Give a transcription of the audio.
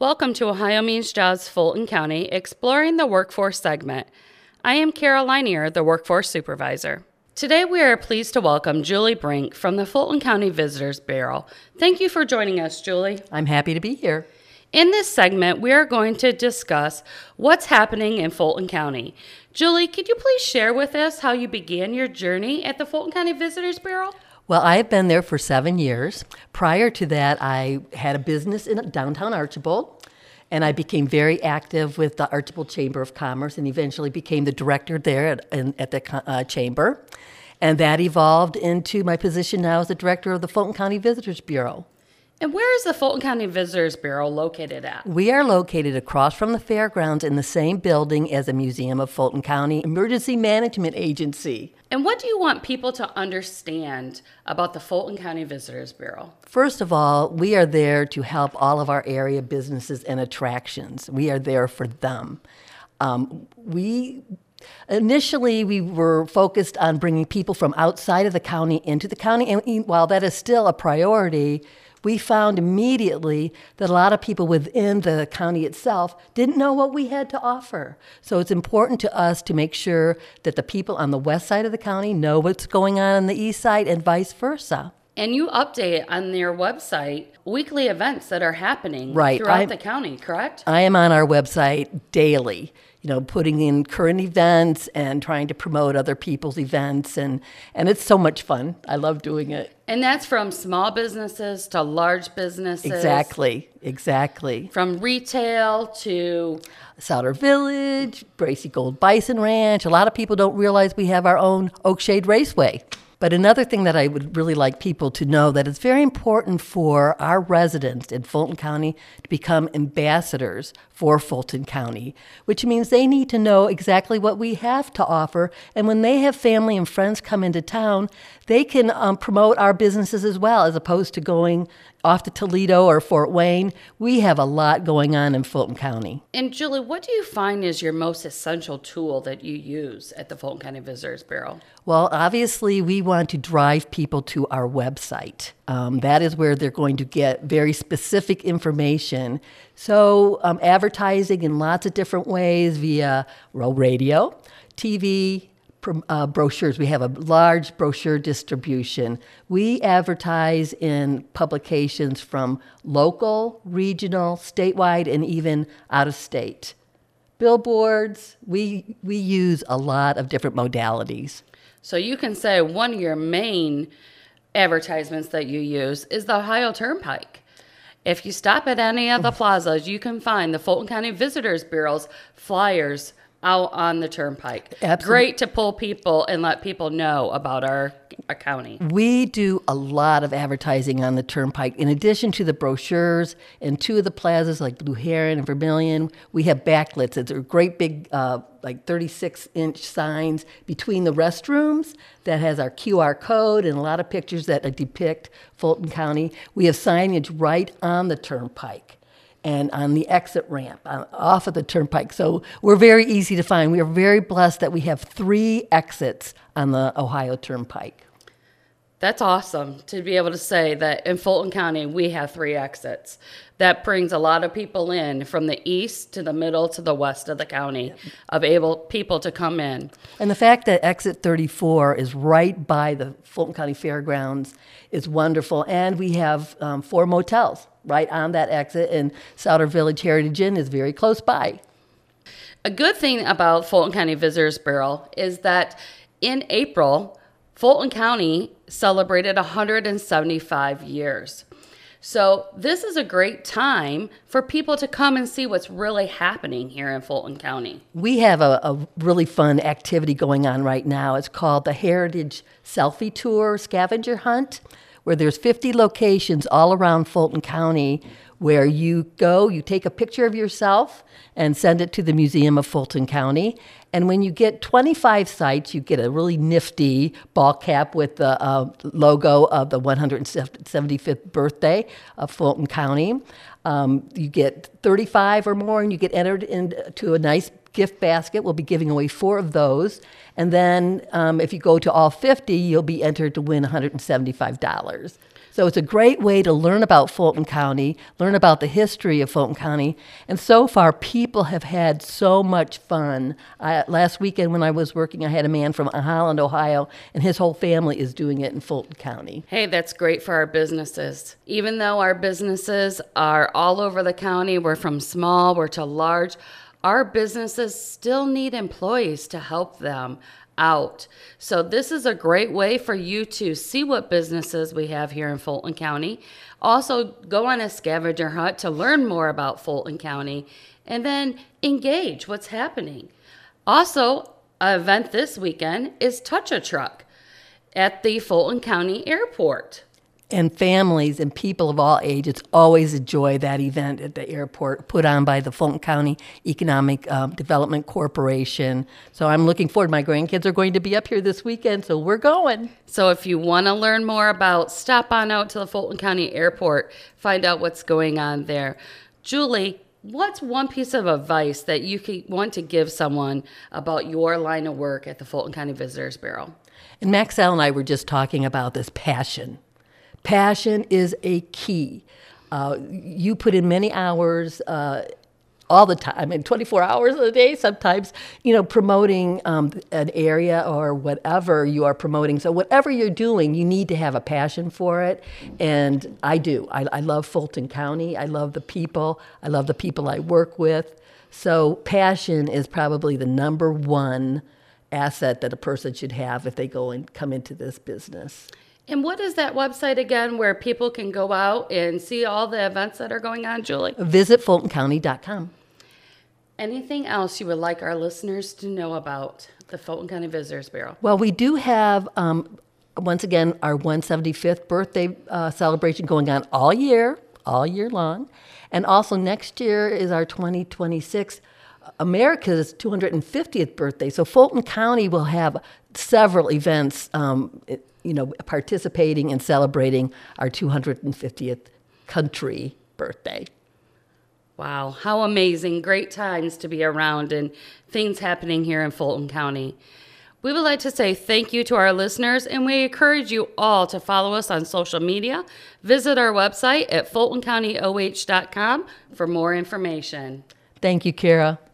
Welcome to Ohio Means Jobs Fulton County, exploring the workforce segment. I am Carol Linier, the Workforce Supervisor. Today we are pleased to welcome Julie Brink from the Fulton County Visitors Bureau. Thank you for joining us, Julie. I'm happy to be here. In this segment, we are going to discuss what's happening in Fulton County. Julie, could you please share with us how you began your journey at the Fulton County Visitors Bureau? Well, I've been there for 7 years. Prior to that, I had a business in downtown Archbold, and I became very active with the Archbold Chamber of Commerce and eventually became the director there at the chamber. And that evolved into my position now as the director of the Fulton County Visitors Bureau. And where is the Fulton County Visitors Bureau located at? We are located across from the fairgrounds in the same building as the Museum of Fulton County Emergency Management Agency. And what do you want people to understand about the Fulton County Visitors Bureau? First of all, we are there to help all of our area businesses and attractions. We are there for them. Initially, we were focused on bringing people from outside of the county into the county, and while that is still a priority, we found immediately that a lot of people within the county itself didn't know what we had to offer. So it's important to us to make sure that the people on the west side of the county know what's going on the east side and vice versa. And you update on their website weekly events that are happening Right. throughout the county, correct? I am on our website daily, putting in current events and trying to promote other people's events, and it's so much fun. I love doing it. And that's from small businesses to large businesses. Exactly. From retail to Souter Village, Bracy Gold Bison Ranch. A lot of people don't realize we have our own Oakshade Raceway. But another thing that I would really like people to know that it's very important for our residents in Fulton County to become ambassadors for Fulton County, which means they need to know exactly what we have to offer. And when they have family and friends come into town, they can promote our businesses as well, as opposed to going off to Toledo or Fort Wayne. We have a lot going on in Fulton County. And Julie, what do you find is your most essential tool that you use at the Fulton County Visitors Bureau? Well, obviously, we want to drive people to our website. That is where they're going to get very specific information. So advertising in lots of different ways via radio, TV, brochures. We have a large brochure distribution. We advertise in publications from local, regional, statewide, and even out of state. Billboards, we use a lot of different modalities. So you can say one of your main advertisements that you use is the Ohio Turnpike. If you stop at any of the plazas, you can find the Fulton County Visitors Bureau's flyers out on the Turnpike. Absolutely. Great to pull people and let people know about our county. We do a lot of advertising on the Turnpike. In addition to the brochures and two of the plazas like Blue Heron and Vermilion, we have backlits. It's a great big 36-inch signs between the restrooms that has our QR code and a lot of pictures that depict Fulton County. We have signage right on the Turnpike and on the exit ramp off of the Turnpike. So we're very easy to find. We are very blessed that we have 3 exits on the Ohio Turnpike. That's awesome to be able to say that in Fulton County we have 3 exits. That brings a lot of people in from the east to the middle to the west of the county of able people to come in. And the fact that exit 34 is right by the Fulton County Fairgrounds is wonderful. And we have 4 motels right on that exit, and Souter Village Heritage Inn is very close by. A good thing about Fulton County Visitors Bureau is that in April, Fulton County celebrated 175 years. So this is a great time for people to come and see what's really happening here in Fulton County. We have a really fun activity going on right now. It's called the Heritage Selfie Tour Scavenger Hunt, where there's 50 locations all around Fulton County where you go, you take a picture of yourself and send it to the Museum of Fulton County. And when you get 25 sites, you get a really nifty ball cap with the logo of the 175th birthday of Fulton County. You get 35 or more, and you get entered into a nice gift basket. We'll be giving away 4 of those. And then if you go to all 50, you'll be entered to win $175. So it's a great way to learn about Fulton County, learn about the history of Fulton County. And so far, people have had so much fun. Last weekend when I was working, I had a man from Holland, Ohio, and his whole family is doing it in Fulton County. Hey, that's great for our businesses. Even though our businesses are all over the county, we're from small, we're to large, our businesses still need employees to help them out. So this is a great way for you to see what businesses we have here in Fulton County. Also, go on a scavenger hunt to learn more about Fulton County and then engage what's happening. Also, an event this weekend is Touch a Truck at the Fulton County Airport. And families and people of all ages always enjoy that event at the airport, put on by the Fulton County Economic Development Corporation. So I'm looking forward. My grandkids are going to be up here this weekend, so we're going. So if you want to learn more about, stop on out to the Fulton County Airport, find out what's going on there. Julie, what's one piece of advice that you want to give someone about your line of work at the Fulton County Visitors Bureau? And Maxell and I were just talking about this passion. Passion is a key. You put in many hours all the time, and 24 hours a day sometimes, promoting an area or whatever you are promoting. So whatever you're doing, you need to have a passion for it. And I do. I love Fulton County. I love the people. I love the people I work with. So passion is probably the number one asset that a person should have if they go and come into this business. And what is that website again where people can go out and see all the events that are going on, Julie? Visit FultonCounty.com. Anything else you would like our listeners to know about the Fulton County Visitors Bureau? Well, we do have, once again, our 175th birthday celebration going on all year long. And also next year is our 2026 America's 250th birthday. So Fulton County will have several events participating and celebrating our 250th country birthday. Wow, how amazing. Great times to be around and things happening here in Fulton County. We would like to say thank you to our listeners, and we encourage you all to follow us on social media. Visit our website at FultonCountyOH.com for more information. Thank you, Kara.